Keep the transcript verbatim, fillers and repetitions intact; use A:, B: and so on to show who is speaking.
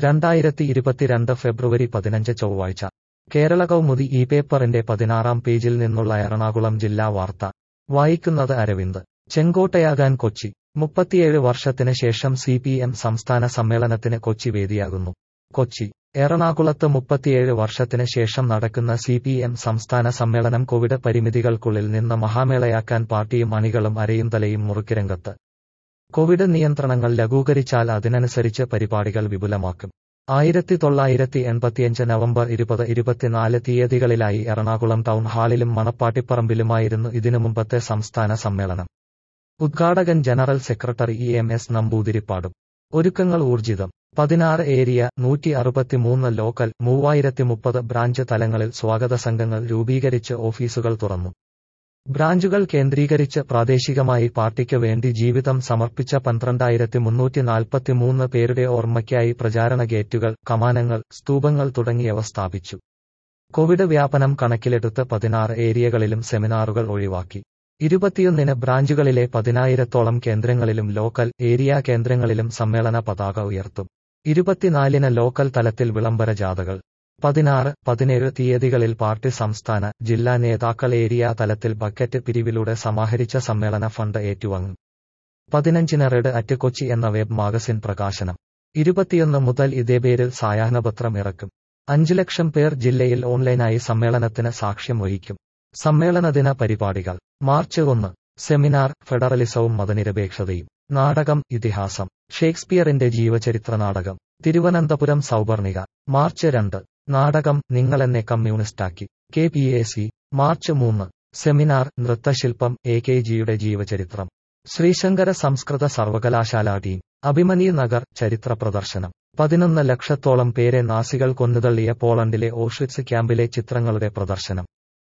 A: രണ്ടായിരത്തി ഇരുപത്തിരണ്ട് ഫെബ്രുവരി പതിനഞ്ച് ചൊവ്വാഴ്ച കേരള കൗമുദി ഈ പേപ്പറിന്റെ പതിനാറാം പേജിൽ നിന്നുള്ള എറണാകുളം ജില്ലാ വാർത്ത വായിക്കുന്നത് അരവിന്ദ്. ചെങ്കോട്ടയാകാൻ കൊച്ചി. മുപ്പത്തിയേഴ് വർഷത്തിന് ശേഷം സി പി എം സംസ്ഥാന സമ്മേളനത്തിന് കൊച്ചി വേദിയാകുന്നു. കൊച്ചി. എറണാകുളത്ത് മുപ്പത്തിയേഴ് വർഷത്തിന് ശേഷം നടക്കുന്ന സി പി എം സംസ്ഥാന സമ്മേളനം കോവിഡ് പരിമിതികൾക്കുള്ളിൽ നിന്ന് മഹാമേളയാക്കാൻ പാർട്ടിയും അണികളും അരയും തലയും മുറുക്കിരംഗത്ത്. കോവിഡ് നിയന്ത്രണങ്ങൾ ലഘൂകരിച്ചാൽ അതിനനുസരിച്ച് പരിപാടികൾ വിപുലമാക്കും. ആയിരത്തി തൊള്ളായിരത്തി എൺപത്തിയഞ്ച് നവംബർ ഇരുപത് ഇരുപത്തിനാല് തീയതികളിലായി എറണാകുളം ടൗൺ ഹാളിലും മണപ്പാട്ടിപ്പറമ്പിലുമായിരുന്നു ഇതിനു മുമ്പത്തെ സംസ്ഥാന സമ്മേളനം. ഉദ്ഘാടകൻ general secretary E M S നമ്പൂതിരിപ്പാടും. ഒരുക്കങ്ങൾ ഊർജിതം. പതിനാറ് ഏരിയ, നൂറ്റി അറുപത്തിമൂന്ന് ലോക്കൽ, മൂവായിരത്തി മുപ്പത് ബ്രാഞ്ച് തലങ്ങളിൽ സ്വാഗത സംഘങ്ങൾ രൂപീകരിച്ച് ഓഫീസുകൾ തുറന്നു. ബ്രാഞ്ചുകൾ കേന്ദ്രീകരിച്ച് പ്രാദേശികമായി പാർട്ടിക്ക് വേണ്ടി ജീവിതം സമർപ്പിച്ച പന്ത്രണ്ടായിരത്തി മുന്നൂറ്റി നാൽപ്പത്തിമൂന്ന് പേരുടെ ഓർമ്മയ്ക്കായി പ്രചാരണ ഗേറ്റുകൾ, കമാനങ്ങൾ, സ്തൂപങ്ങൾ തുടങ്ങിയവ സ്ഥാപിച്ചു. കോവിഡ് വ്യാപനം കണക്കിലെടുത്ത് പതിനാറ് ഏരിയകളിലും സെമിനാറുകൾ ഒഴിവാക്കി. ഇരുപത്തിയൊന്നിന് ബ്രാഞ്ചുകളിലെ പതിനായിരത്തോളം കേന്ദ്രങ്ങളിലും ലോക്കൽ, ഏരിയ കേന്ദ്രങ്ങളിലും സമ്മേളന പതാക ഉയർത്തും. ഇരുപത്തിനാലിന് ലോക്കൽ തലത്തിൽ വിളംബര ജാഥകൾ. പതിനാറ്, പതിനേഴ് തീയതികളിൽ പാർട്ടി സംസ്ഥാന, ജില്ലാ നേതാക്കൾ ഏരിയ തലത്തിൽ ബക്കറ്റ് പിരിവിലൂടെ സമാഹരിച്ച സമ്മേളന ഫണ്ട് ഏറ്റുവാങ്ങും. പതിനഞ്ചിന് റെഡ് അറ്റ് കൊച്ചി എന്ന വെബ് മാഗസിൻ പ്രകാശനം. ഇരുപത്തിയൊന്ന് മുതൽ ഇതേ പേരിൽ സായാഹ്നപത്രം ഇറക്കും. അഞ്ചു ലക്ഷം പേർ ജില്ലയിൽ ഓൺലൈനായി സമ്മേളനത്തിന് സാക്ഷ്യം വഹിക്കും. സമ്മേളനദിന പരിപാടികൾ. മാർച്ച് ഒന്ന്. സെമിനാർ, ഫെഡറലിസവും മതനിരപേക്ഷതയും. നാടകം, ഇതിഹാസം. ഷേക്സ്പിയറിന്റെ ജീവചരിത്ര നാടകം. തിരുവനന്തപുരം സൗപർണിക. മാർച്ച് രണ്ട്. നാടകം, നിങ്ങളെന്നെ കമ്മ്യൂണിസ്റ്റാക്കി. K P A C. March മൂന്ന്. സെമിനാർ, നൃത്തശില്പം, എ കെ ജിയുടെ ജീവചരിത്രം. ശ്രീശങ്കര സംസ്കൃത സർവകലാശാല ടീം. അഭിമന്യു നഗർ, ചരിത്ര പ്രദർശനം. പതിനൊന്ന് ലക്ഷത്തോളം പേരെ നാസികൾ കൊന്നുതള്ളിയ പോളണ്ടിലെ ഓഷ്വിറ്റ്സ് ക്യാമ്പിലെ ചിത്രങ്ങളുടെ പ്രദർശനം.